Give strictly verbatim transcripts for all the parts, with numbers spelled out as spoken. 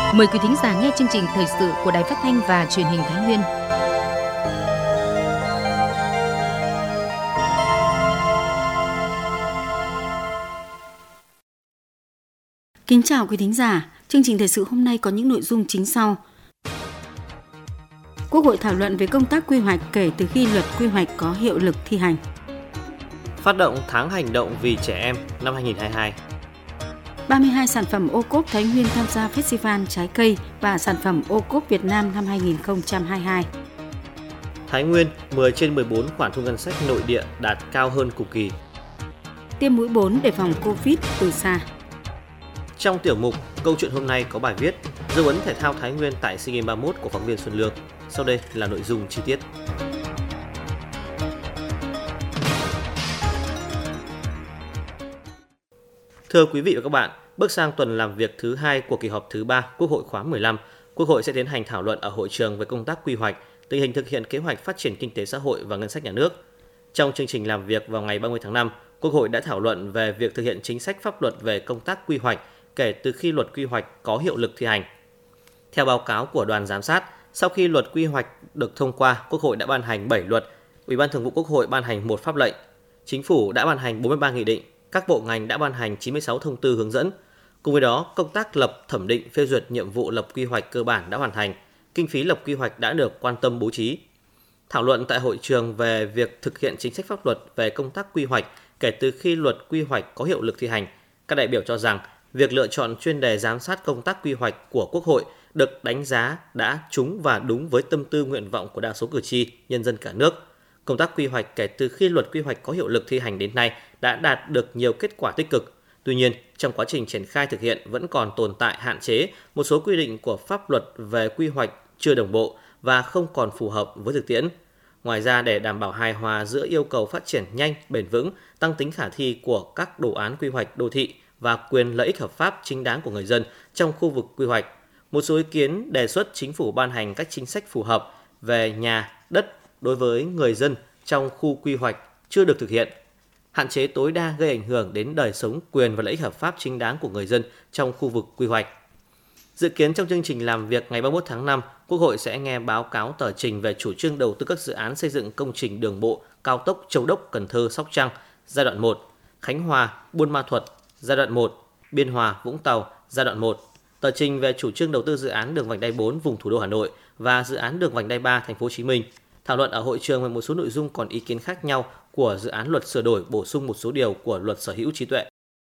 Mời quý thính giả nghe chương trình thời sự của Đài Phát thanh và Truyền hình Thái Nguyên. Kính chào quý thính giả, chương trình thời sự hôm nay có những nội dung chính sau. Quốc hội thảo luận về công tác quy hoạch kể từ khi luật quy hoạch có hiệu lực thi hành. Phát động tháng hành động vì trẻ em năm hai không hai hai. ba mươi hai sản phẩm ô cốp Thái Nguyên tham gia Festival Trái cây và sản phẩm ô cốp Việt Nam năm hai không hai hai. Thái Nguyên, mười trên mười bốn khoản thu ngân sách nội địa đạt cao hơn cùng kỳ. Tiêm mũi bốn để phòng Covid từ xa. Trong tiểu mục, câu chuyện hôm nay có bài viết dấu ấn thể thao Thái Nguyên tại SEA Games ba mươi mốt của phóng viên Xuân Lương. Sau đây là nội dung chi tiết. Thưa quý vị và các bạn, bước sang tuần làm việc thứ hai của kỳ họp thứ ba Quốc hội khóa mười lăm, Quốc hội sẽ tiến hành thảo luận ở hội trường về công tác quy hoạch, tình hình thực hiện kế hoạch phát triển kinh tế xã hội và ngân sách nhà nước. Trong chương trình làm việc vào ngày ba mươi tháng năm, Quốc hội đã thảo luận về việc thực hiện chính sách pháp luật về công tác quy hoạch kể từ khi luật quy hoạch có hiệu lực thi hành. Theo báo cáo của đoàn giám sát, sau khi luật quy hoạch được thông qua, Quốc hội đã ban hành bảy luật, Ủy ban Thường vụ Quốc hội ban hành một pháp lệnh, Chính phủ đã ban hành bốn mươi ba nghị định, các bộ ngành đã ban hành chín mươi sáu thông tư hướng dẫn. Cùng với đó, công tác lập, thẩm định, phê duyệt nhiệm vụ lập quy hoạch cơ bản đã hoàn thành, kinh phí lập quy hoạch đã được quan tâm bố trí. Thảo luận tại hội trường về việc thực hiện chính sách pháp luật về công tác quy hoạch kể từ khi luật quy hoạch có hiệu lực thi hành, các đại biểu cho rằng việc lựa chọn chuyên đề giám sát công tác quy hoạch của Quốc hội được đánh giá đã trúng và đúng với tâm tư nguyện vọng của đa số cử tri, nhân dân cả nước. Công tác quy hoạch kể từ khi luật quy hoạch có hiệu lực thi hành đến nay đã đạt được nhiều kết quả tích cực. Tuy nhiên, trong quá trình triển khai thực hiện vẫn còn tồn tại hạn chế, một số quy định của pháp luật về quy hoạch chưa đồng bộ và không còn phù hợp với thực tiễn. Ngoài ra, để đảm bảo hài hòa giữa yêu cầu phát triển nhanh, bền vững, tăng tính khả thi của các đồ án quy hoạch đô thị và quyền lợi ích hợp pháp chính đáng của người dân trong khu vực quy hoạch, một số ý kiến đề xuất chính phủ ban hành các chính sách phù hợp về nhà, đất đối với người dân trong khu quy hoạch chưa được thực hiện, hạn chế tối đa gây ảnh hưởng đến đời sống, quyền và lợi ích hợp pháp chính đáng của người dân trong khu vực quy hoạch. Dự kiến trong chương trình làm việc ngày ba mươi mốt tháng năm, Quốc hội sẽ nghe báo cáo tờ trình về chủ trương đầu tư các dự án xây dựng công trình đường bộ cao tốc Châu Đốc - Cần Thơ - Sóc Trăng giai đoạn một, Khánh Hòa - Buôn Ma Thuột giai đoạn một, Biên Hòa - Vũng Tàu giai đoạn một, tờ trình về chủ trương đầu tư dự án đường vành đai bốn vùng thủ đô Hà Nội và dự án đường vành đai ba thành phố Hồ Chí Minh. Thảo luận ở hội trường về một số nội dung còn ý kiến khác nhau của dự án luật sửa đổi bổ sung một số điều của luật sở hữu trí tuệ.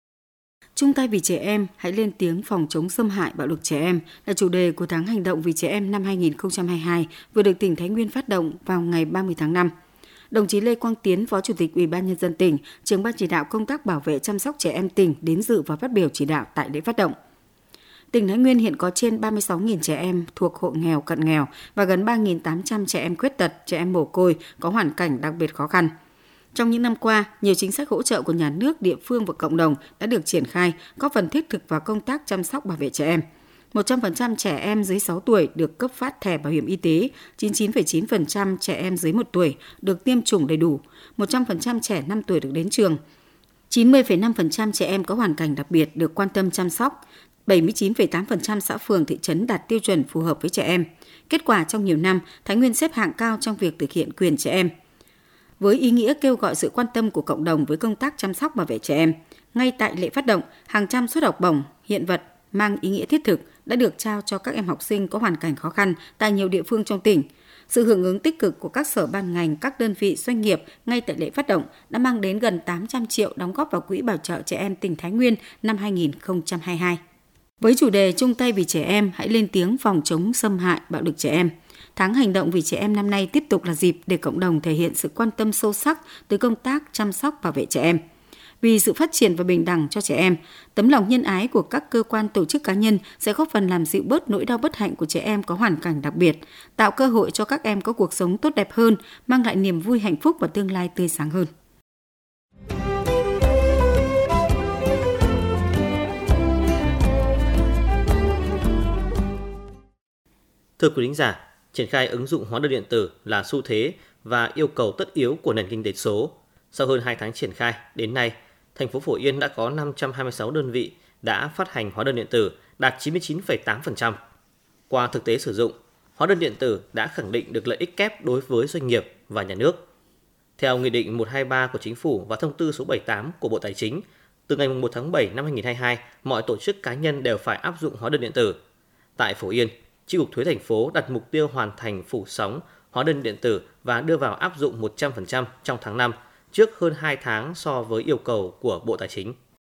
Chung tay vì trẻ em, hãy lên tiếng phòng chống xâm hại bạo lực trẻ em là chủ đề của tháng hành động vì trẻ em năm hai không hai hai vừa được tỉnh Thái Nguyên phát động vào ngày ba mươi tháng năm. Đồng chí Lê Quang Tiến, Phó Chủ tịch Ủy ban Nhân dân tỉnh, Trưởng ban chỉ đạo công tác bảo vệ chăm sóc trẻ em tỉnh đến dự và phát biểu chỉ đạo tại lễ phát động. Tỉnh Thái Nguyên hiện có trên ba mươi sáu nghìn trẻ em thuộc hộ nghèo cận nghèo và gần ba nghìn tám trăm trẻ em khuyết tật, trẻ em mồ côi có hoàn cảnh đặc biệt khó khăn. Trong những năm qua, nhiều chính sách hỗ trợ của nhà nước, địa phương và cộng đồng đã được triển khai, góp phần thiết thực vào công tác chăm sóc bảo vệ trẻ em. một trăm phần trăm trẻ em dưới sáu tuổi được cấp phát thẻ bảo hiểm y tế, chín mươi chín phẩy chín phần trăm trẻ em dưới một tuổi được tiêm chủng đầy đủ, một trăm phần trăm trẻ năm tuổi được đến trường, chín mươi phẩy năm phần trăm trẻ em có hoàn cảnh đặc biệt được quan tâm chăm sóc, bảy mươi chín phẩy tám phần trăm xã phường thị trấn đạt tiêu chuẩn phù hợp với trẻ em. Kết quả trong nhiều năm, Thái Nguyên xếp hạng cao trong việc thực hiện quyền trẻ em. Với ý nghĩa kêu gọi sự quan tâm của cộng đồng với công tác chăm sóc bảo vệ trẻ em, ngay tại lễ phát động, hàng trăm suất học bổng, hiện vật mang ý nghĩa thiết thực đã được trao cho các em học sinh có hoàn cảnh khó khăn tại nhiều địa phương trong tỉnh. Sự hưởng ứng tích cực của các sở ban ngành, các đơn vị doanh nghiệp ngay tại lễ phát động đã mang đến gần tám trăm triệu đóng góp vào Quỹ bảo trợ trẻ em tỉnh Thái Nguyên năm hai không hai hai. Với chủ đề chung tay vì trẻ em, hãy lên tiếng phòng chống xâm hại bạo lực trẻ em. Tháng hành động vì trẻ em năm nay tiếp tục là dịp để cộng đồng thể hiện sự quan tâm sâu sắc tới công tác chăm sóc bảo vệ trẻ em. Vì sự phát triển và bình đẳng cho trẻ em, tấm lòng nhân ái của các cơ quan tổ chức cá nhân sẽ góp phần làm dịu bớt nỗi đau bất hạnh của trẻ em có hoàn cảnh đặc biệt, tạo cơ hội cho các em có cuộc sống tốt đẹp hơn, mang lại niềm vui hạnh phúc và tương lai tươi sáng hơn. Thưa quý thính giả, triển khai ứng dụng hóa đơn điện tử là xu thế và yêu cầu tất yếu của nền kinh tế số. Sau hơn hai tháng triển khai, đến nay, thành phố Phổ Yên đã có năm trăm hai mươi sáu đơn vị đã phát hành hóa đơn điện tử, đạt chín mươi chín phẩy tám phần trăm. Qua thực tế sử dụng, hóa đơn điện tử đã khẳng định được lợi ích kép đối với doanh nghiệp và nhà nước. Theo Nghị định một trăm hai mươi ba của Chính phủ và Thông tư số bảy mươi tám của Bộ Tài chính, từ ngày một tháng bảy năm hai nghìn không trăm hai mươi hai, mọi tổ chức cá nhân đều phải áp dụng hóa đơn điện tử. Tại Phổ Yên, Chi cục Thuế thành phố đặt mục tiêu hoàn thành phủ sóng hóa đơn điện tử và đưa vào áp dụng một trăm phần trăm trong tháng năm, trước hơn hai tháng so với yêu cầu của Bộ Tài chính.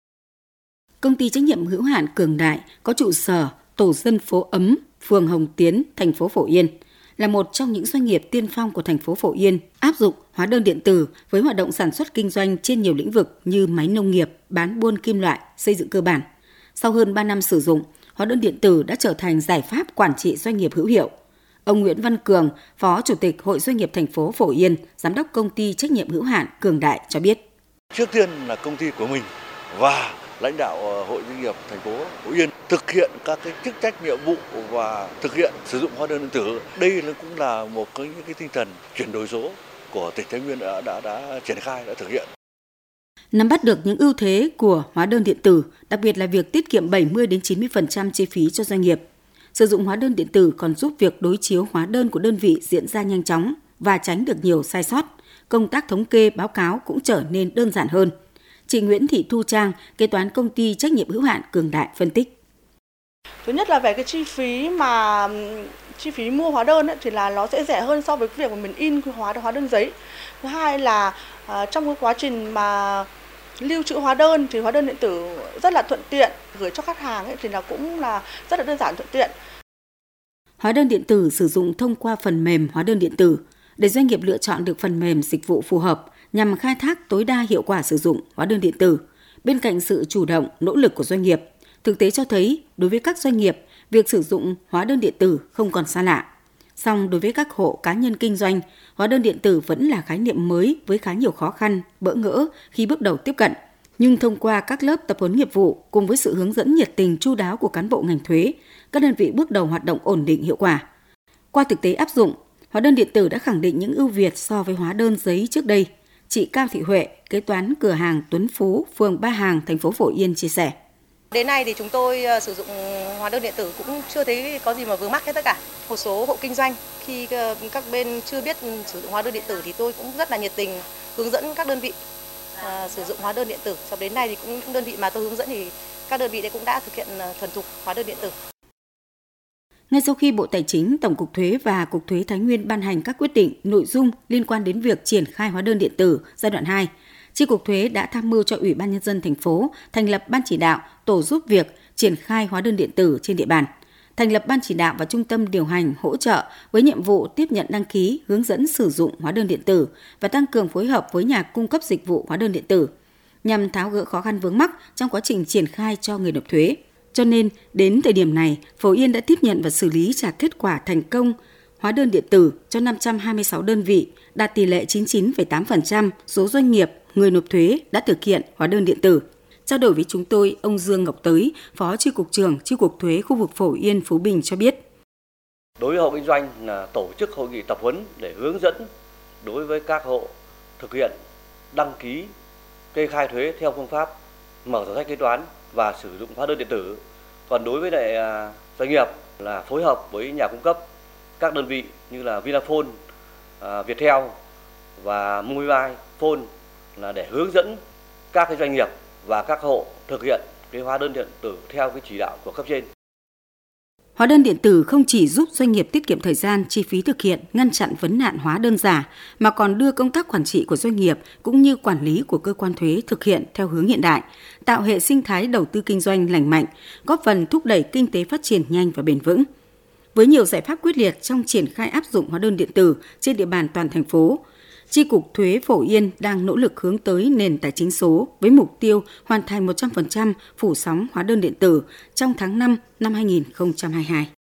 Công ty trách nhiệm hữu hạn Cường Đại có trụ sở tổ dân phố Ấm, phường Hồng Tiến, thành phố Phổ Yên, là một trong những doanh nghiệp tiên phong của thành phố Phổ Yên áp dụng hóa đơn điện tử với hoạt động sản xuất kinh doanh trên nhiều lĩnh vực như máy nông nghiệp, bán buôn kim loại, xây dựng cơ bản. Sau hơn ba năm sử dụng, hóa đơn điện tử đã trở thành giải pháp quản trị doanh nghiệp hữu hiệu. Ông Nguyễn Văn Cường, Phó Chủ tịch Hội Doanh nghiệp thành phố Phổ Yên, Giám đốc Công ty trách nhiệm hữu hạn Cường Đại cho biết. Trước tiên là công ty của mình và lãnh đạo Hội Doanh nghiệp thành phố Phổ Yên thực hiện các cái chức trách nhiệm vụ và thực hiện sử dụng hóa đơn điện tử. Đây cũng là một cái những cái tinh thần chuyển đổi số của tỉnh Thái Nguyên đã đã đã triển khai, đã thực hiện. Nắm bắt được những ưu thế của hóa đơn điện tử, đặc biệt là việc tiết kiệm bảy mươi đến chín mươi phần trăm chi phí cho doanh nghiệp. Sử dụng hóa đơn điện tử còn giúp việc đối chiếu hóa đơn của đơn vị diễn ra nhanh chóng và tránh được nhiều sai sót. Công tác thống kê báo cáo cũng trở nên đơn giản hơn. Chị Nguyễn Thị Thu Trang, kế toán công ty trách nhiệm hữu hạn Cường Đại phân tích. Thứ nhất là về cái chi phí mà chi phí mua hóa đơn ấy, thì là nó sẽ rẻ hơn so với cái việc mà mình in hóa hóa đơn giấy. Thứ hai là uh, trong cái quá trình mà lưu trữ hóa đơn thì hóa đơn điện tử rất là thuận tiện, gửi cho khách hàng ấy, thì là cũng là rất là đơn giản thuận tiện. Hóa đơn điện tử sử dụng thông qua phần mềm hóa đơn điện tử để doanh nghiệp lựa chọn được phần mềm dịch vụ phù hợp nhằm khai thác tối đa hiệu quả sử dụng hóa đơn điện tử. Bên cạnh sự chủ động, nỗ lực của doanh nghiệp, thực tế cho thấy đối với các doanh nghiệp, việc sử dụng hóa đơn điện tử không còn xa lạ. Song đối với các hộ cá nhân kinh doanh, hóa đơn điện tử vẫn là khái niệm mới với khá nhiều khó khăn, bỡ ngỡ khi bước đầu tiếp cận. Nhưng thông qua các lớp tập huấn nghiệp vụ cùng với sự hướng dẫn nhiệt tình chu đáo của cán bộ ngành thuế, các đơn vị bước đầu hoạt động ổn định hiệu quả. Qua thực tế áp dụng, hóa đơn điện tử đã khẳng định những ưu việt so với hóa đơn giấy trước đây. Chị Cao Thị Huệ, kế toán cửa hàng Tuấn Phú, phường Ba Hàng, thành phố Phổ Yên chia sẻ. Đến nay thì chúng tôi sử dụng hóa đơn điện tử cũng chưa thấy có gì mà vướng mắc hết tất cả. Một số hộ kinh doanh khi các bên chưa biết sử dụng hóa đơn điện tử thì tôi cũng rất là nhiệt tình hướng dẫn các đơn vị uh, sử dụng hóa đơn điện tử. Cho đến nay thì cũng những đơn vị mà tôi hướng dẫn thì các đơn vị đấy cũng đã thực hiện thuần thục hóa đơn điện tử. Ngay sau khi Bộ Tài chính, Tổng cục Thuế và Cục Thuế Thái Nguyên ban hành các quyết định, nội dung liên quan đến việc triển khai hóa đơn điện tử giai đoạn hai, Chi cục Thuế đã tham mưu cho Ủy ban Nhân dân thành phố thành lập ban chỉ đạo, tổ giúp việc triển khai hóa đơn điện tử trên địa bàn, thành lập ban chỉ đạo và trung tâm điều hành hỗ trợ với nhiệm vụ tiếp nhận đăng ký, hướng dẫn sử dụng hóa đơn điện tử và tăng cường phối hợp với nhà cung cấp dịch vụ hóa đơn điện tử nhằm tháo gỡ khó khăn vướng mắc trong quá trình triển khai cho người nộp thuế. Cho nên, đến thời điểm này, Phổ Yên đã tiếp nhận và xử lý trả kết quả thành công hóa đơn điện tử cho năm trăm hai mươi sáu đơn vị, đạt tỷ lệ chín mươi chín phẩy tám phần trăm số doanh nghiệp, người nộp thuế đã thực hiện hóa đơn điện tử. Trao đổi với chúng tôi, ông Dương Ngọc Tới, Phó Chi cục trưởng Chi cục Thuế khu vực Phổ Yên, Phú Bình cho biết. Đối với hộ kinh doanh là tổ chức hội nghị tập huấn để hướng dẫn đối với các hộ thực hiện đăng ký kê khai thuế theo phương pháp mở sổ sách kế toán và sử dụng hóa đơn điện tử. Còn đối với lại doanh nghiệp là phối hợp với nhà cung cấp các đơn vị như là Vinaphone, Viettel và Mobile Phone là để hướng dẫn các cái doanh nghiệp và các hộ thực hiện cái hóa đơn điện tử theo cái chỉ đạo của cấp trên. Hóa đơn điện tử không chỉ giúp doanh nghiệp tiết kiệm thời gian, chi phí thực hiện, ngăn chặn vấn nạn hóa đơn giả, mà còn đưa công tác quản trị của doanh nghiệp cũng như quản lý của cơ quan thuế thực hiện theo hướng hiện đại, tạo hệ sinh thái đầu tư kinh doanh lành mạnh, góp phần thúc đẩy kinh tế phát triển nhanh và bền vững. Với nhiều giải pháp quyết liệt trong triển khai áp dụng hóa đơn điện tử trên địa bàn toàn thành phố, Chi cục Thuế Phổ Yên đang nỗ lực hướng tới nền tài chính số với mục tiêu hoàn thành một trăm phần trăm phủ sóng hóa đơn điện tử trong tháng năm năm hai nghìn không trăm hai mươi hai.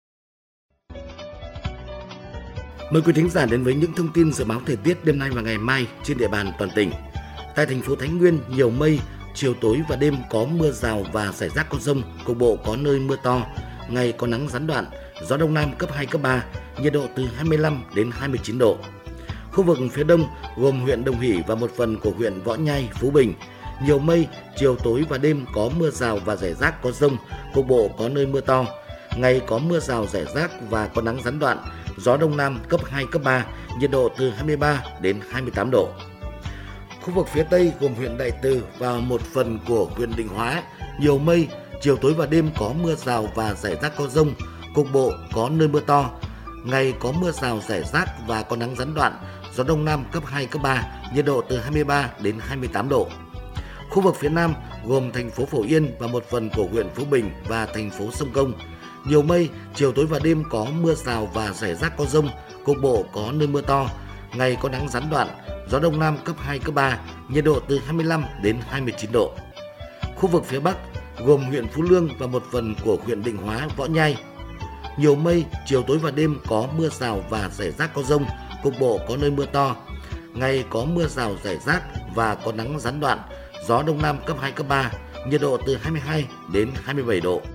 Mời quý thính giả đến với những thông tin dự báo thời tiết đêm nay và ngày mai trên địa bàn toàn tỉnh. Tại thành phố Thái Nguyên, nhiều mây, chiều tối và đêm có mưa rào và rải rác có dông, cục bộ có nơi mưa to, ngày có nắng gián đoạn, gió đông nam cấp hai, cấp ba, nhiệt độ từ hai mươi lăm đến hai mươi chín độ. Khu vực phía đông gồm huyện Đồng Hỷ và một phần của huyện Võ Nhai, Phú Bình, nhiều mây, chiều tối và đêm có mưa rào và rải rác có dông, cục bộ có nơi mưa to. ngày có mưa rào rải rác và có nắng gián đoạn, gió Đông Nam cấp hai, cấp ba, nhiệt độ từ hai mươi ba đến hai mươi tám độ. Khu vực phía Tây gồm huyện Đại Từ và một phần của huyện Định Hóa, nhiều mây, chiều tối và đêm có mưa rào và rải rác có dông, cục bộ có nơi mưa to. Ngày có mưa rào rải rác và có nắng gián đoạn, gió Đông Nam cấp hai, cấp ba, nhiệt độ từ hai mươi ba đến hai mươi tám độ. Khu vực phía Nam gồm thành phố Phổ Yên và một phần của huyện Phú Bình và thành phố Sông Công. Nhiều mây, chiều tối và đêm có mưa rào và rải rác có dông, cục bộ có nơi mưa to. Ngày có nắng gián đoạn, gió Đông Nam cấp hai, cấp ba, nhiệt độ từ hai mươi lăm đến hai mươi chín độ. Khu vực phía Bắc gồm huyện Phú Lương và một phần của huyện Định Hóa, Võ Nhai. Nhiều mây, chiều tối và đêm có mưa rào và rải rác có dông, cục bộ có nơi mưa to. Ngày có mưa rào rải rác và có nắng gián đoạn, gió Đông Nam cấp hai, cấp ba, nhiệt độ từ hai mươi hai đến hai mươi bảy độ.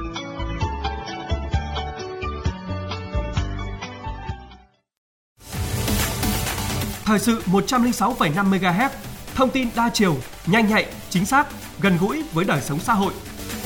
Thời sự một trăm lẻ sáu phẩy năm mê ga héc, thông tin đa chiều, nhanh nhạy, chính xác, gần gũi với đời sống xã hội.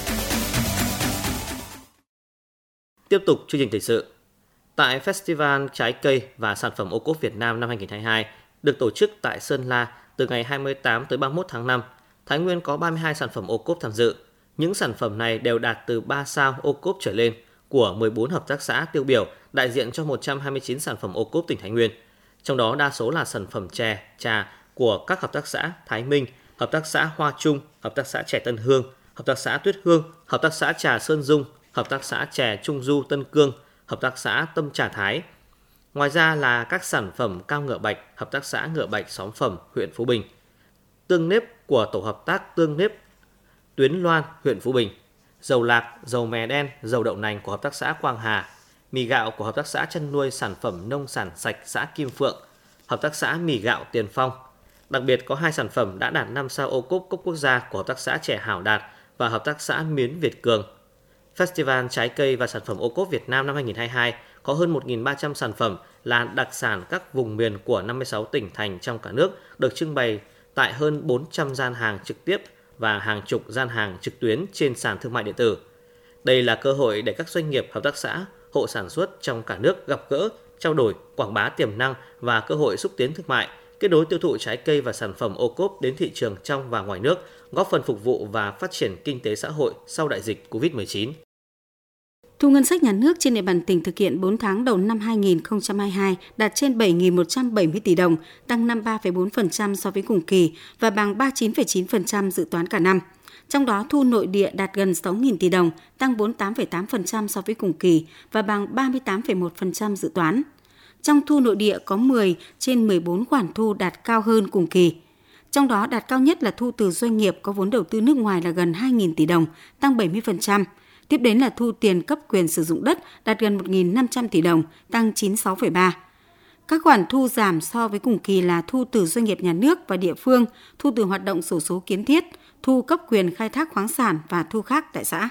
Tiếp tục chương trình thời sự. Tại Festival Trái cây và Sản phẩm ô cốp Việt Nam năm hai không hai hai được tổ chức tại Sơn La từ ngày hai mươi tám tới ba mươi mốt tháng năm, Thái Nguyên có ba mươi hai sản phẩm ô cốp tham dự. Những sản phẩm này đều đạt từ ba sao ô cốp trở lên của mười bốn hợp tác xã tiêu biểu đại diện cho một trăm hai mươi chín sản phẩm ô cốp tỉnh Thái Nguyên. Trong đó đa số là sản phẩm chè, trà của các hợp tác xã Thái Minh, hợp tác xã Hoa Trung, hợp tác xã chè Tân Hương, hợp tác xã Tuyết Hương, hợp tác xã trà Sơn Dung, hợp tác xã chè Trung Du Tân Cương, hợp tác xã Tâm Trà Thái. Ngoài ra là các sản phẩm cam Ngựa Bạch, hợp tác xã Ngựa Bạch Xóm Phẩm, huyện Phú Bình, tương nếp của tổ hợp tác tương nếp Tuyến Loan, huyện Phú Bình, dầu lạc, dầu mè đen, dầu đậu nành của hợp tác xã Quang Hà, mì gạo của hợp tác xã chăn nuôi sản phẩm nông sản sạch xã Kim Phượng, hợp tác xã mì gạo Tiền Phong. Đặc biệt có hai sản phẩm đã đạt năm sao ô cốp cấp quốc gia của hợp tác xã chè Hảo Đạt và hợp tác xã Miến Việt Cường. Festival Trái cây và Sản phẩm ô cốp Việt Nam năm hai không hai hai có hơn một nghìn ba trăm sản phẩm là đặc sản các vùng miền của năm mươi sáu tỉnh thành trong cả nước được trưng bày tại hơn bốn trăm gian hàng trực tiếp và hàng chục gian hàng trực tuyến trên sàn thương mại điện tử. Đây là cơ hội để các doanh nghiệp, hợp tác xã, hộ sản xuất trong cả nước gặp gỡ, trao đổi, quảng bá tiềm năng và cơ hội xúc tiến thương mại, kết nối tiêu thụ trái cây và sản phẩm ô cốp đến thị trường trong và ngoài nước, góp phần phục vụ và phát triển kinh tế xã hội sau đại dịch covid mười chín. Thu ngân sách nhà nước trên địa bàn tỉnh thực hiện bốn tháng đầu năm hai không hai hai đạt trên bảy nghìn một trăm bảy mươi tỷ đồng, tăng năm mươi ba phẩy bốn phần trăm so với cùng kỳ và bằng ba mươi chín phẩy chín phần trăm dự toán cả năm. Trong đó thu nội địa đạt gần sáu nghìn tỷ đồng, tăng bốn mươi tám phẩy tám phần trăm so với cùng kỳ và bằng ba mươi tám phẩy một phần trăm dự toán. Trong thu nội địa có mười trên mười bốn khoản thu đạt cao hơn cùng kỳ. Trong đó đạt cao nhất là thu từ doanh nghiệp có vốn đầu tư nước ngoài là gần hai nghìn tỷ đồng, tăng bảy mươi phần trăm. Tiếp đến là thu tiền cấp quyền sử dụng đất đạt gần một nghìn năm trăm tỷ đồng, tăng chín mươi sáu phẩy ba. Các khoản thu giảm so với cùng kỳ là thu từ doanh nghiệp nhà nước và địa phương, thu từ hoạt động xổ số kiến thiết, thu cấp quyền khai thác khoáng sản và thu khác tại xã.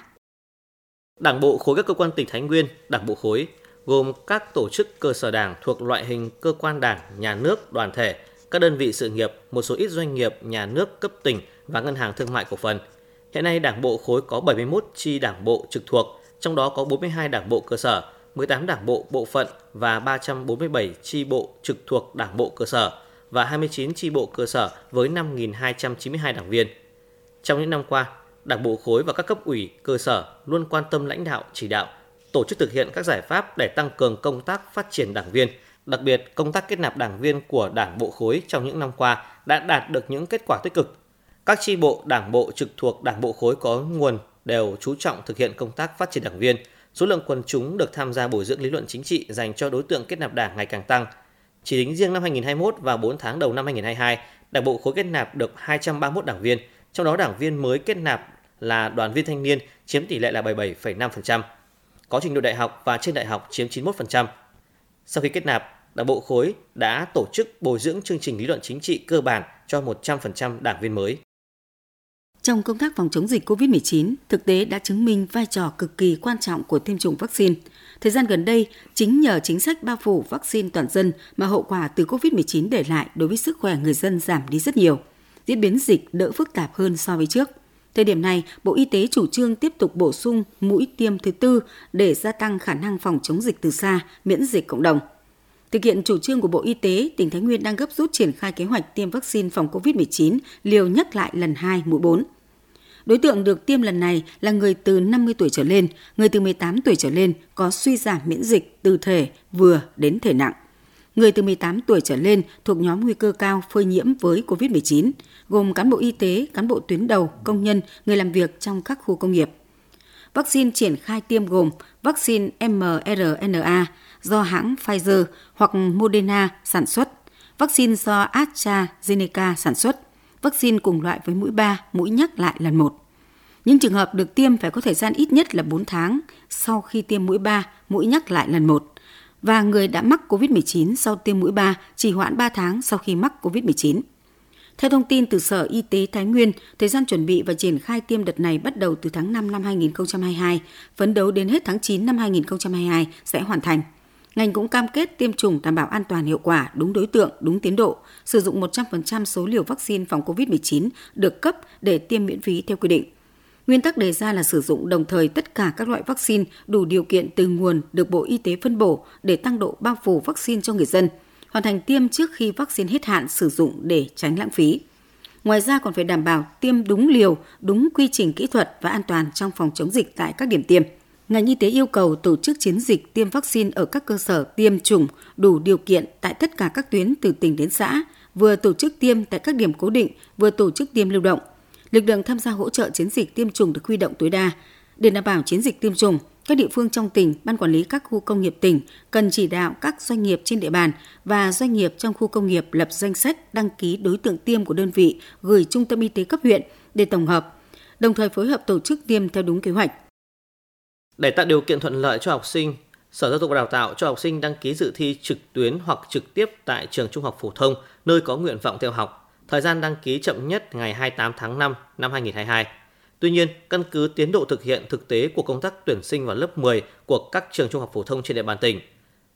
Đảng bộ khối các cơ quan tỉnh Thái Nguyên, Đảng bộ khối gồm các tổ chức cơ sở đảng thuộc loại hình cơ quan đảng, nhà nước, đoàn thể, các đơn vị sự nghiệp, một số ít doanh nghiệp, nhà nước cấp tỉnh và ngân hàng thương mại cổ phần. Hiện nay Đảng bộ khối có bảy mươi mốt chi đảng bộ trực thuộc, trong đó có bốn mươi hai đảng bộ cơ sở, mười tám đảng bộ bộ phận và ba trăm bốn mươi bảy chi bộ trực thuộc đảng bộ cơ sở và hai mươi chín chi bộ cơ sở với năm nghìn hai trăm chín mươi hai đảng viên. Trong những năm qua, Đảng bộ khối và các cấp ủy cơ sở luôn quan tâm lãnh đạo, chỉ đạo, tổ chức thực hiện các giải pháp để tăng cường công tác phát triển đảng viên. Đặc biệt, công tác kết nạp đảng viên của Đảng bộ khối trong những năm qua đã đạt được những kết quả tích cực. Các chi bộ, đảng bộ trực thuộc Đảng bộ khối có nguồn đều chú trọng thực hiện công tác phát triển đảng viên. Số lượng quần chúng được tham gia bồi dưỡng lý luận chính trị dành cho đối tượng kết nạp đảng ngày càng tăng. Chỉ tính riêng năm hai không hai mốt và bốn tháng đầu năm hai không hai hai, Đảng bộ khối kết nạp được hai trăm ba mươi mốt đảng viên, trong đó đảng viên mới kết nạp là đoàn viên thanh niên chiếm tỷ lệ là bảy mươi bảy phẩy năm phần trăm, có trình độ đại học và trên đại học chiếm chín mươi mốt phần trăm. Sau khi kết nạp, Đảng bộ khối đã tổ chức bồi dưỡng chương trình lý luận chính trị cơ bản cho một trăm phần trăm đảng viên mới. Trong công tác phòng chống dịch covid mười chín, thực tế đã chứng minh vai trò cực kỳ quan trọng của tiêm chủng vaccine. Thời gian gần đây, chính nhờ chính sách bao phủ vaccine toàn dân mà hậu quả từ covid mười chín để lại đối với sức khỏe người dân giảm đi rất nhiều. Diễn biến dịch đỡ phức tạp hơn so với trước. Thời điểm này, Bộ Y tế chủ trương tiếp tục bổ sung mũi tiêm thứ tư để gia tăng khả năng phòng chống dịch từ xa, miễn dịch cộng đồng. Thực hiện chủ trương của Bộ Y tế, tỉnh Thái Nguyên đang gấp rút triển khai kế hoạch tiêm vaccine phòng covid mười chín liều nhắc lại lần hai mũi bốn. Đối tượng được tiêm lần này là người từ năm mươi tuổi trở lên, người từ mười tám tuổi trở lên có suy giảm miễn dịch từ thể vừa đến thể nặng. Người từ mười tám tuổi trở lên thuộc nhóm nguy cơ cao phơi nhiễm với covid mười chín, gồm cán bộ y tế, cán bộ tuyến đầu, công nhân, người làm việc trong các khu công nghiệp. Vaccine triển khai tiêm gồm vaccine em rờ en a do hãng Pfizer hoặc Moderna sản xuất, vaccine do AstraZeneca sản xuất, vaccine cùng loại với mũi ba, mũi nhắc lại lần một. Những trường hợp được tiêm phải có thời gian ít nhất là bốn tháng sau khi tiêm mũi ba, mũi nhắc lại lần một. Và người đã mắc covid mười chín sau tiêm mũi ba chỉ hoãn ba tháng sau khi mắc covid mười chín. Theo thông tin từ Sở Y tế Thái Nguyên, thời gian chuẩn bị và triển khai tiêm đợt này bắt đầu từ tháng năm năm hai nghìn không trăm hai mươi hai, phấn đấu đến hết tháng chín năm hai nghìn không trăm hai mươi hai sẽ hoàn thành. Ngành cũng cam kết tiêm chủng đảm bảo an toàn hiệu quả, đúng đối tượng, đúng tiến độ, sử dụng một trăm phần trăm số liều vaccine phòng covid mười chín được cấp để tiêm miễn phí theo quy định. Nguyên tắc đề ra là sử dụng đồng thời tất cả các loại vaccine đủ điều kiện từ nguồn được Bộ Y tế phân bổ để tăng độ bao phủ vaccine cho người dân, hoàn thành tiêm trước khi vaccine hết hạn sử dụng để tránh lãng phí. Ngoài ra còn phải đảm bảo tiêm đúng liều, đúng quy trình kỹ thuật và an toàn trong phòng chống dịch tại các điểm tiêm. Ngành y tế yêu cầu tổ chức chiến dịch tiêm vaccine ở các cơ sở tiêm chủng đủ điều kiện tại tất cả các tuyến từ tỉnh đến xã, vừa tổ chức tiêm tại các điểm cố định, vừa tổ chức tiêm lưu động. Lực lượng tham gia hỗ trợ chiến dịch tiêm chủng được huy động tối đa. Để đảm bảo chiến dịch tiêm chủng, các địa phương trong tỉnh, ban quản lý các khu công nghiệp tỉnh cần chỉ đạo các doanh nghiệp trên địa bàn và doanh nghiệp trong khu công nghiệp lập danh sách đăng ký đối tượng tiêm của đơn vị gửi Trung tâm Y tế cấp huyện để tổng hợp, đồng thời phối hợp tổ chức tiêm theo đúng kế hoạch. Để tạo điều kiện thuận lợi cho học sinh, Sở Giáo dục và Đào tạo cho học sinh đăng ký dự thi trực tuyến hoặc trực tiếp tại trường trung học phổ thông nơi có nguyện vọng theo học. Thời gian đăng ký chậm nhất ngày hai mươi tám tháng năm năm hai nghìn không trăm hai mươi hai. Tuy nhiên, căn cứ tiến độ thực hiện thực tế của công tác tuyển sinh vào lớp mười của các trường trung học phổ thông trên địa bàn tỉnh,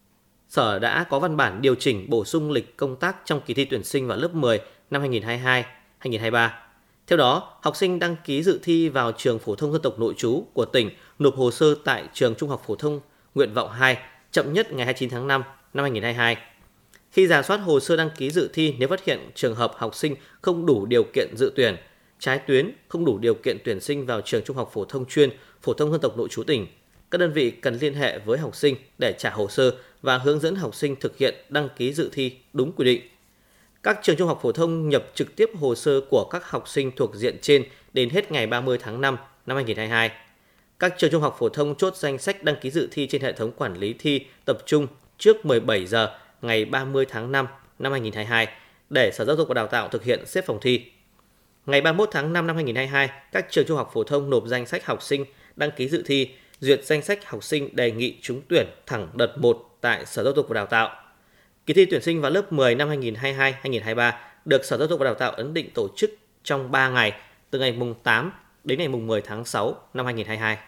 Sở đã có văn bản điều chỉnh bổ sung lịch công tác trong kỳ thi tuyển sinh vào lớp mười năm hai nghìn không trăm hai mươi hai hai nghìn không trăm hai mươi ba. Theo đó, học sinh đăng ký dự thi vào trường phổ thông dân tộc nội trú của tỉnh nộp hồ sơ tại trường trung học phổ thông nguyện vọng hai chậm nhất ngày hai mươi chín tháng năm năm hai nghìn không trăm hai mươi hai. Khi rà soát hồ sơ đăng ký dự thi, nếu phát hiện trường hợp học sinh không đủ điều kiện dự tuyển, trái tuyến, không đủ điều kiện tuyển sinh vào trường trung học phổ thông chuyên, phổ thông dân tộc nội trú tỉnh, các đơn vị cần liên hệ với học sinh để trả hồ sơ và hướng dẫn học sinh thực hiện đăng ký dự thi đúng quy định. Các trường trung học phổ thông nhập trực tiếp hồ sơ của các học sinh thuộc diện trên đến hết ngày ba mươi tháng năm năm hai nghìn không trăm hai mươi hai. Các trường trung học phổ thông chốt danh sách đăng ký dự thi trên hệ thống quản lý thi tập trung trước mười bảy giờ ngày ba mươi tháng năm năm hai nghìn không trăm hai mươi hai để Sở Giáo dục và Đào tạo thực hiện xếp phòng thi. Ngày ba mươi mốt tháng năm năm hai nghìn không trăm hai mươi hai, các trường trung học phổ thông nộp danh sách học sinh đăng ký dự thi, duyệt danh sách học sinh đề nghị trúng tuyển thẳng đợt một tại Sở Giáo dục và Đào tạo. Kỳ thi tuyển sinh vào lớp mười năm hai nghìn không trăm hai mươi hai hai nghìn không trăm hai mươi ba được Sở Giáo dục và Đào tạo ấn định tổ chức trong ba ngày, từ ngày mùng tám đến ngày mùng mười tháng sáu năm hai nghìn không trăm hai mươi hai.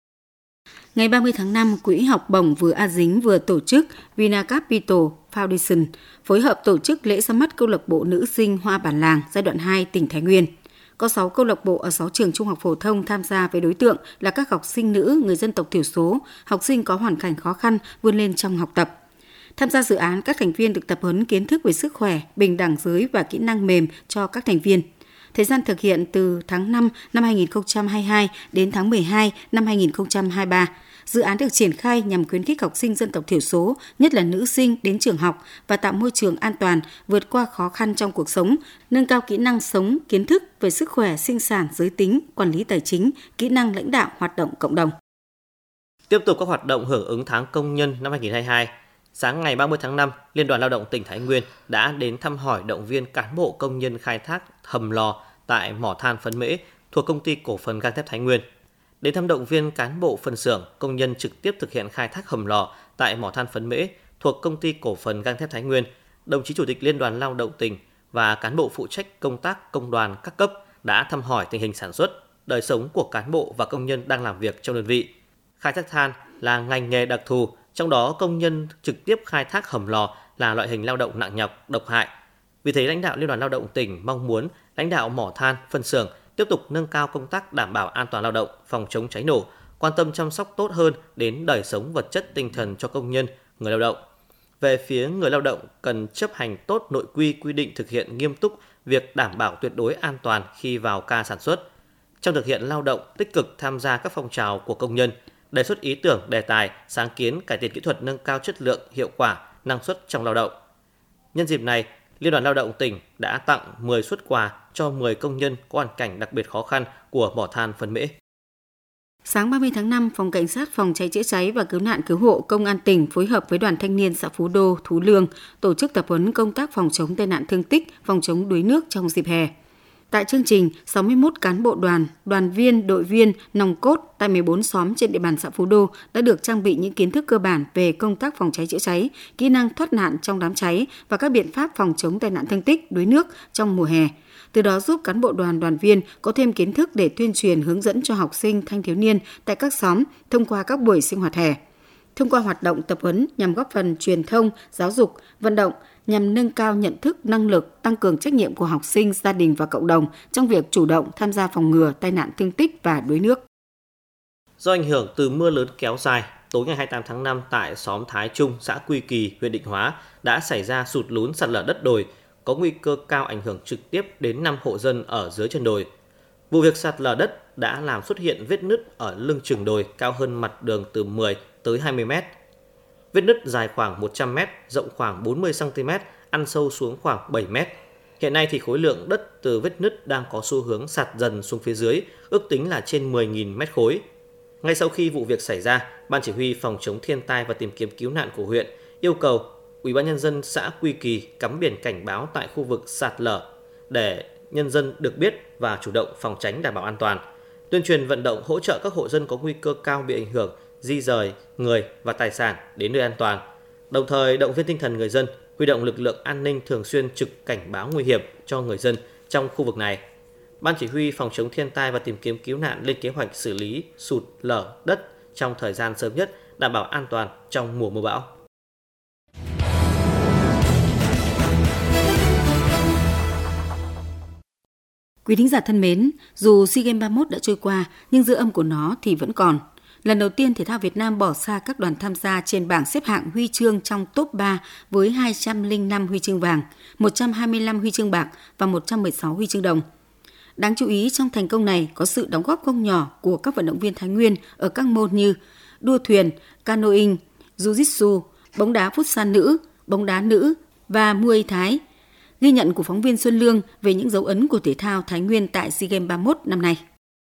Ngày ba mươi tháng năm, Quỹ học bổng vừa A Dính vừa tổ chức Vinacapital Foundation phối hợp tổ chức lễ ra mắt câu lạc bộ nữ sinh Hoa Bản Làng giai đoạn hai tỉnh Thái Nguyên. Có sáu câu lạc bộ ở sáu trường trung học phổ thông tham gia với đối tượng là các học sinh nữ, người dân tộc thiểu số, học sinh có hoàn cảnh khó khăn vươn lên trong học tập. Tham gia dự án, các thành viên được tập huấn kiến thức về sức khỏe, bình đẳng giới và kỹ năng mềm cho các thành viên. Thời gian thực hiện từ tháng năm năm hai nghìn không trăm hai mươi hai đến tháng mười hai năm hai nghìn không trăm hai mươi ba. Dự án được triển khai nhằm khuyến khích học sinh dân tộc thiểu số, nhất là nữ sinh đến trường học và tạo môi trường an toàn, vượt qua khó khăn trong cuộc sống, nâng cao kỹ năng sống, kiến thức về sức khỏe, sinh sản, giới tính, quản lý tài chính, kỹ năng lãnh đạo, hoạt động cộng đồng. Tiếp tục các hoạt động hưởng ứng tháng công nhân năm hai nghìn không trăm hai mươi hai. Sáng ngày ba mươi tháng năm, Liên đoàn Lao động tỉnh Thái Nguyên đã đến thăm hỏi động viên cán bộ công nhân khai thác hầm lò tại mỏ than Phấn Mễ thuộc Công ty Cổ phần Gang thép Thái Nguyên. Đến thăm động viên cán bộ phân xưởng, công nhân trực tiếp thực hiện khai thác hầm lò tại mỏ than Phấn Mễ thuộc Công ty Cổ phần Gang thép Thái Nguyên, đồng chí Chủ tịch Liên đoàn Lao động tỉnh và cán bộ phụ trách công tác công đoàn các cấp đã thăm hỏi tình hình sản xuất, đời sống của cán bộ và công nhân đang làm việc trong đơn vị. Khai thác than là ngành nghề đặc thù, trong đó công nhân trực tiếp khai thác hầm lò là loại hình lao động nặng nhọc, độc hại. Vì thế, lãnh đạo Liên đoàn Lao động tỉnh mong muốn lãnh đạo mỏ than, phân xưởng tiếp tục nâng cao công tác đảm bảo an toàn lao động, phòng chống cháy nổ, quan tâm chăm sóc tốt hơn đến đời sống vật chất tinh thần cho công nhân, người lao động. Về phía người lao động cần chấp hành tốt nội quy quy định thực hiện nghiêm túc việc đảm bảo tuyệt đối an toàn khi vào ca sản xuất. Trong thực hiện lao động, tích cực tham gia các phong trào của công nhân, đề xuất ý tưởng, đề tài, sáng kiến cải thiện kỹ thuật nâng cao chất lượng, hiệu quả, năng suất trong lao động. Nhân dịp này, Liên đoàn Lao động tỉnh đã tặng mười suất quà cho mười công nhân có hoàn cảnh đặc biệt khó khăn của mỏ than Phân Mễ. Sáng ba mươi tháng năm, Phòng Cảnh sát Phòng cháy chữa cháy và Cứu nạn Cứu hộ Công an tỉnh phối hợp với Đoàn Thanh niên xã Phú Đô, Phú Lương tổ chức tập huấn công tác phòng chống tai nạn thương tích, phòng chống đuối nước trong dịp hè. Tại chương trình, sáu mươi mốt cán bộ đoàn, đoàn viên, đội viên, nòng cốt tại mười bốn xóm trên địa bàn xã Phú Đô đã được trang bị những kiến thức cơ bản về công tác phòng cháy chữa cháy, kỹ năng thoát nạn trong đám cháy và các biện pháp phòng chống tai nạn thương tích, đuối nước trong mùa hè. Từ đó giúp cán bộ đoàn, đoàn viên có thêm kiến thức để tuyên truyền hướng dẫn cho học sinh, thanh thiếu niên tại các xóm thông qua các buổi sinh hoạt hè. Thông qua hoạt động tập huấn nhằm góp phần truyền thông, giáo dục, vận động, nhằm nâng cao nhận thức, năng lực, tăng cường trách nhiệm của học sinh, gia đình và cộng đồng trong việc chủ động tham gia phòng ngừa tai nạn thương tích và đuối nước. Do ảnh hưởng từ mưa lớn kéo dài, tối ngày hai mươi tám tháng năm tại xóm Thái Trung, xã Quy Kỳ, huyện Định Hóa đã xảy ra sụt lún sạt lở đất đồi, có nguy cơ cao ảnh hưởng trực tiếp đến năm hộ dân ở dưới chân đồi. Vụ việc sạt lở đất đã làm xuất hiện vết nứt ở lưng chừng đồi cao hơn mặt đường từ mười tới hai mươi mét. Vết nứt dài khoảng một trăm mét, rộng khoảng bốn mươi xăng ti mét, ăn sâu xuống khoảng bảy mét. Hiện nay thì khối lượng đất từ vết nứt đang có xu hướng sạt dần xuống phía dưới, ước tính là trên mười nghìn mét khối. Ngay sau khi vụ việc xảy ra, Ban Chỉ huy Phòng chống thiên tai và tìm kiếm cứu nạn của huyện yêu cầu Ủy ban nhân dân xã Quy Kỳ cắm biển cảnh báo tại khu vực sạt lở để nhân dân được biết và chủ động phòng tránh đảm bảo an toàn. Tuyên truyền vận động hỗ trợ các hộ dân có nguy cơ cao bị ảnh hưởng, di rời người và tài sản đến nơi an toàn. Đồng thời động viên tinh thần người dân, huy động lực lượng an ninh thường xuyên trực cảnh báo nguy hiểm cho người dân trong khu vực này. Ban Chỉ huy Phòng chống thiên tai và tìm kiếm cứu nạn lên kế hoạch xử lý sụt lở đất trong thời gian sớm nhất, đảm bảo an toàn trong mùa mưa bão. Quý thính giả thân mến, dù SEA Games ba mươi mốt đã trôi qua, nhưng dư âm của nó thì vẫn còn. Lần đầu tiên thể thao Việt Nam bỏ xa các đoàn tham gia trên bảng xếp hạng huy chương trong top ba với hai trăm lẻ năm huy chương vàng, một trăm hai mươi lăm huy chương bạc và một trăm mười sáu huy chương đồng. Đáng chú ý trong thành công này có sự đóng góp không nhỏ của các vận động viên Thái Nguyên ở các môn như đua thuyền, canoeing, jiu-jitsu, bóng đá futsal nữ, bóng đá nữ và Muay Thái. Ghi nhận của phóng viên Xuân Lương về những dấu ấn của thể thao Thái Nguyên tại SEA Games ba mươi mốt năm nay.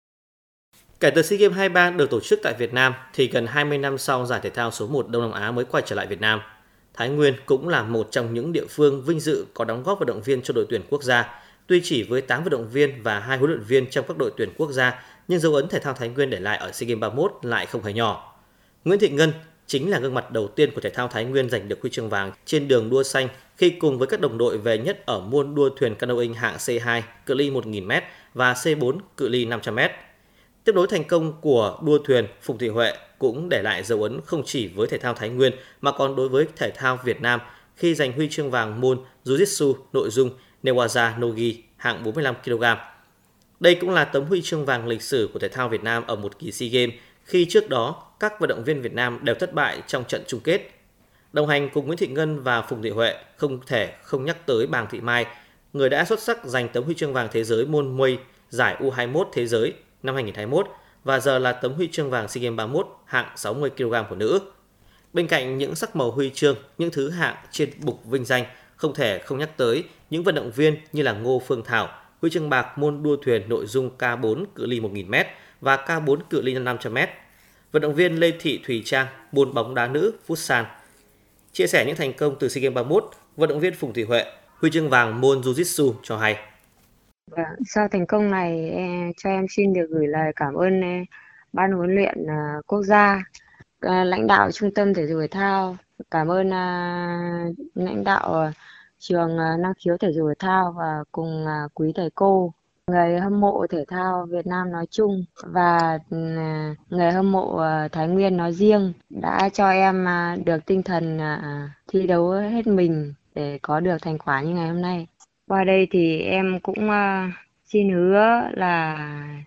Kể từ SEA Games hai mươi ba được tổ chức tại Việt Nam thì gần hai mươi năm sau giải thể thao số một Đông Nam Á mới quay trở lại Việt Nam. Thái Nguyên cũng là một trong những địa phương vinh dự có đóng góp vận động viên cho đội tuyển quốc gia. Tuy chỉ với tám vận động viên và hai huấn luyện viên trong các đội tuyển quốc gia, nhưng dấu ấn thể thao Thái Nguyên để lại ở SEA Games ba mươi mốt lại không hề nhỏ. Nguyễn Thị Ngân chính là gương mặt đầu tiên của thể thao Thái Nguyên giành được huy chương vàng trên đường đua xanh khi cùng với các đồng đội về nhất ở môn đua thuyền canoeing hạng xê hai cự ly một nghìn mét và xê bốn cự ly năm trăm mét. Tiếp nối thành công của đua thuyền, Phùng Thị Huệ cũng để lại dấu ấn không chỉ với thể thao Thái Nguyên mà còn đối với thể thao Việt Nam khi giành huy chương vàng môn Jiu-Jitsu nội dung Newaza Nogi hạng bốn mươi lăm ki lô gam. Đây cũng là tấm huy chương vàng lịch sử của thể thao Việt Nam ở một kỳ SEA Games khi trước đó các vận động viên Việt Nam đều thất bại trong trận chung kết. Đồng hành cùng Nguyễn Thị Ngân và Phùng Thị Huệ không thể không nhắc tới Bàng Thị Mai, người đã xuất sắc giành tấm huy chương vàng thế giới môn Muay giải u hai mươi mốt thế giới năm hai nghìn không trăm hai mươi mốt và giờ là tấm huy chương vàng SEA Games ba mươi mốt hạng sáu mươi ki lô gam của nữ. Bên cạnh những sắc màu huy chương, những thứ hạng trên bục vinh danh, không thể không nhắc tới những vận động viên như là Ngô Phương Thảo, huy chương bạc môn đua thuyền nội dung K bốn cự ly một nghìn mét và K bốn cự ly năm trăm mét. Vận động viên Lê Thị Thùy Trang, môn bóng đá nữ futsal. Chia sẻ những thành công từ SEA Games ba mươi mốt, vận động viên Phùng Thị Huệ, huy chương vàng môn Jiu-Jitsu cho hay. Sau thành công này, cho em xin được gửi lời cảm ơn Ban huấn luyện quốc gia, lãnh đạo Trung tâm Thể dục Thể thao, cảm ơn lãnh đạo trường năng khiếu thể dục thể thao và cùng quý thầy cô, người hâm mộ thể thao Việt Nam nói chung và người hâm mộ Thái Nguyên nói riêng đã cho em được tinh thần thi đấu hết mình để có được thành quả như ngày hôm nay. Qua đây thì em cũng xin hứa là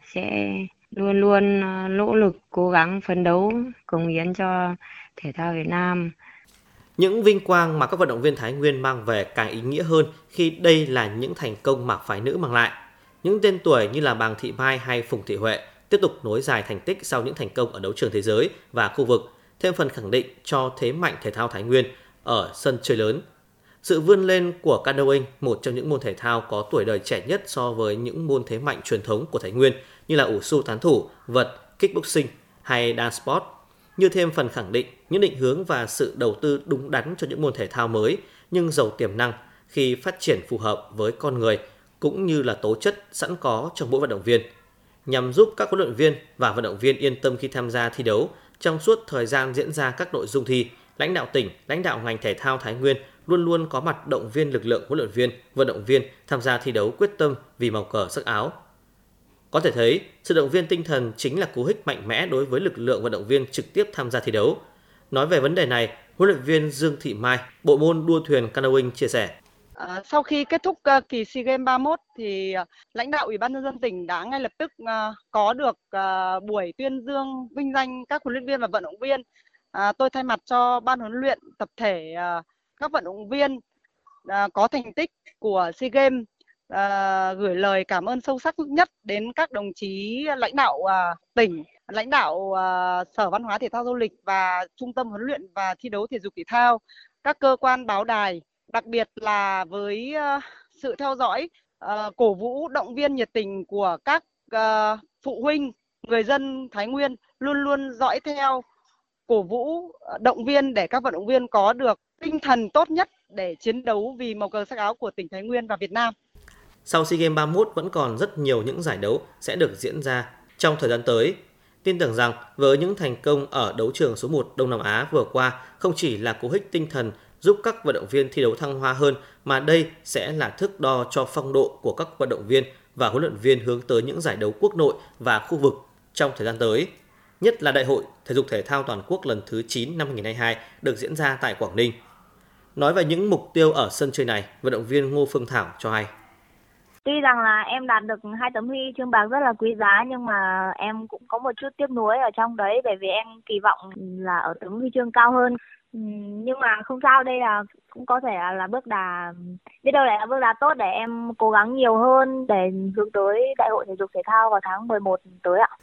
sẽ luôn luôn nỗ lực cố gắng phấn đấu cống hiến cho thể thao Việt Nam. Những vinh quang mà các vận động viên Thái Nguyên mang về càng ý nghĩa hơn khi đây là những thành công mà phái nữ mang lại. Những tên tuổi như là Bàng Thị Mai hay Phùng Thị Huệ tiếp tục nối dài thành tích sau những thành công ở đấu trường thế giới và khu vực, thêm phần khẳng định cho thế mạnh thể thao Thái Nguyên ở sân chơi lớn. Sự vươn lên của canoeing, một trong những môn thể thao có tuổi đời trẻ nhất so với những môn thế mạnh truyền thống của Thái Nguyên như là ủ xu tán thủ, vật, kickboxing hay dance sport, như thêm phần khẳng định những định hướng và sự đầu tư đúng đắn cho những môn thể thao mới nhưng giàu tiềm năng khi phát triển phù hợp với con người cũng như là tố chất sẵn có trong mỗi vận động viên, nhằm giúp các huấn luyện viên và vận động viên yên tâm khi tham gia thi đấu. Trong suốt thời gian diễn ra các nội dung thi, lãnh đạo tỉnh, lãnh đạo ngành thể thao Thái Nguyên luôn luôn có mặt động viên lực lượng huấn luyện viên, vận động viên tham gia thi đấu quyết tâm vì màu cờ sắc áo. Có thể thấy, sự động viên tinh thần chính là cú hích mạnh mẽ đối với lực lượng vận động viên trực tiếp tham gia thi đấu. Nói về vấn đề này, huấn luyện viên Dương Thị Mai, bộ môn đua thuyền canoeing chia sẻ. À, sau khi kết thúc uh, kỳ SEA Games ba mươi mốt thì uh, lãnh đạo Ủy ban nhân dân tỉnh đã ngay lập tức uh, có được uh, buổi tuyên dương vinh danh các huấn luyện viên và vận động viên. Uh, tôi thay mặt cho ban huấn luyện tập thể uh, các vận động viên uh, có thành tích của SEA Games uh, gửi lời cảm ơn sâu sắc nhất đến các đồng chí lãnh đạo uh, tỉnh, lãnh đạo uh, Sở Văn hóa Thể thao Du lịch và Trung tâm huấn luyện và thi đấu thể dục thể thao, các cơ quan báo đài, đặc biệt là với uh, sự theo dõi, uh, cổ vũ, động viên nhiệt tình của các uh, phụ huynh, người dân Thái Nguyên luôn luôn dõi theo, cổ vũ, động viên để các vận động viên có được tinh thần tốt nhất để chiến đấu vì màu cờ sắc áo của tỉnh Thái Nguyên và Việt Nam. Sau SEA Games ba mươi mốt vẫn còn rất nhiều những giải đấu sẽ được diễn ra trong thời gian tới. Tin tưởng rằng với những thành công ở đấu trường số một Đông Nam Á vừa qua không chỉ là cú hích tinh thần giúp các vận động viên thi đấu thăng hoa hơn, mà đây sẽ là thước đo cho phong độ của các vận động viên và huấn luyện viên hướng tới những giải đấu quốc nội và khu vực trong thời gian tới. Nhất là Đại hội Thể dục Thể thao Toàn quốc lần thứ chín năm hai không hai hai được diễn ra tại Quảng Ninh. Nói về những mục tiêu ở sân chơi này, vận động viên Ngô Phương Thảo cho hay. Tuy rằng là em đạt được hai tấm huy chương bạc rất là quý giá, nhưng mà em cũng có một chút tiếc nuối ở trong đấy, bởi vì em kỳ vọng là ở tấm huy chương cao hơn. Nhưng mà không sao, đây là cũng có thể là, là bước đà, biết đâu lại là bước đà tốt để em cố gắng nhiều hơn để hướng tới Đại hội Thể dục Thể thao vào tháng mười một tới ạ.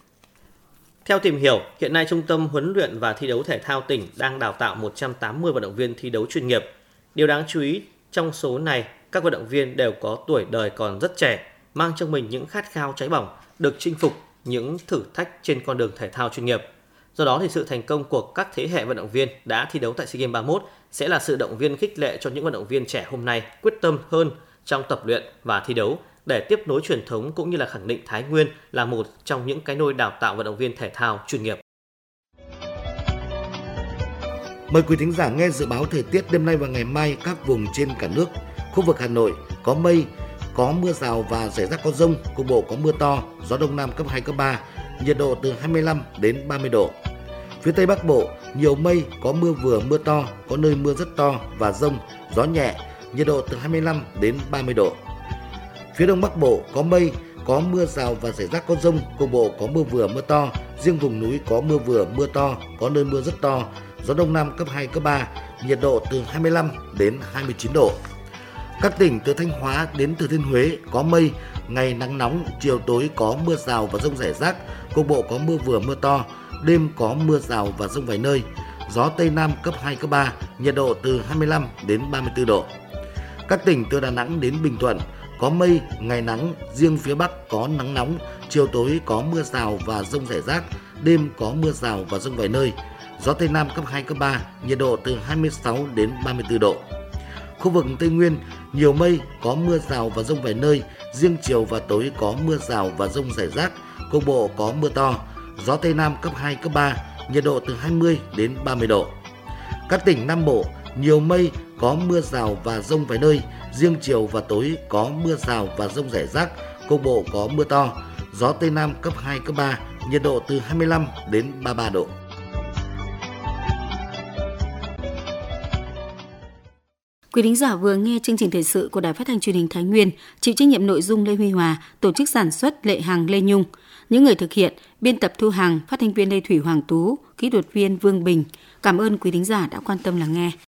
Theo tìm hiểu, hiện nay Trung tâm Huấn luyện và Thi đấu Thể thao tỉnh đang đào tạo một trăm tám mươi vận động viên thi đấu chuyên nghiệp. Điều đáng chú ý, trong số này, các vận động viên đều có tuổi đời còn rất trẻ, mang trong mình những khát khao cháy bỏng, được chinh phục những thử thách trên con đường thể thao chuyên nghiệp. Do đó thì sự thành công của các thế hệ vận động viên đã thi đấu tại SEA Games ba mươi mốt sẽ là sự động viên khích lệ cho những vận động viên trẻ hôm nay quyết tâm hơn trong tập luyện và thi đấu để tiếp nối truyền thống, cũng như là khẳng định Thái Nguyên là một trong những cái nôi đào tạo vận động viên thể thao chuyên nghiệp. Mời quý thính giả nghe dự báo thời tiết đêm nay và ngày mai các vùng trên cả nước. Khu vực Hà Nội có mây, có mưa rào và rải rác có dông, cục bộ có mưa to, gió đông nam cấp hai, cấp ba, nhiệt độ từ hai mươi lăm đến ba mươi độ. Phía Tây Bắc Bộ nhiều mây, có mưa vừa mưa to, có nơi mưa rất to và dông, gió nhẹ, nhiệt độ từ hai mươi lăm đến ba mươi độ. Phía Đông Bắc Bộ có mây, có mưa rào và rải rác có dông, cục bộ có mưa vừa mưa to, riêng vùng núi có mưa vừa mưa to, có nơi mưa rất to, gió đông nam cấp hai, cấp ba, nhiệt độ từ hai mươi lăm đến hai mươi chín độ. Các tỉnh từ Thanh Hóa đến Thừa Thiên Huế có mây, ngày nắng nóng, chiều tối có mưa rào và dông rải rác, cục bộ có mưa vừa mưa to, đêm có mưa rào và dông vài nơi, gió Tây Nam cấp hai, cấp ba, nhiệt độ từ hai mươi lăm đến ba mươi tư độ. Các tỉnh từ Đà Nẵng đến Bình Thuận có mây, ngày nắng, riêng phía Bắc có nắng nóng, chiều tối có mưa rào và dông rải rác, đêm có mưa rào và dông vài nơi, gió Tây Nam cấp hai, cấp ba, nhiệt độ từ hai mươi sáu đến ba mươi tư độ. Khu vực Tây Nguyên nhiều mây, có mưa rào và dông vài nơi, riêng chiều và tối có mưa rào và dông rải rác, cục bộ có mưa to, gió Tây Nam cấp hai, cấp ba, nhiệt độ từ hai mươi đến ba mươi độ. Các tỉnh Nam Bộ nhiều mây, có mưa rào và dông vài nơi, riêng chiều và tối có mưa rào và dông rải rác, cục bộ có mưa to, gió Tây Nam cấp hai, cấp ba, nhiệt độ từ hai mươi lăm đến ba mươi ba độ. Quý thính giả vừa nghe chương trình thời sự của Đài Phát thanh Truyền hình Thái Nguyên, chịu trách nhiệm nội dung Lê Huy Hòa, tổ chức sản xuất Lệ Hằng, Lê Nhung, những người thực hiện biên tập Thu Hằng, phát thanh viên Lê Thủy Hoàng Tú, kỹ thuật viên Vương Bình. Cảm ơn quý thính giả đã quan tâm lắng nghe.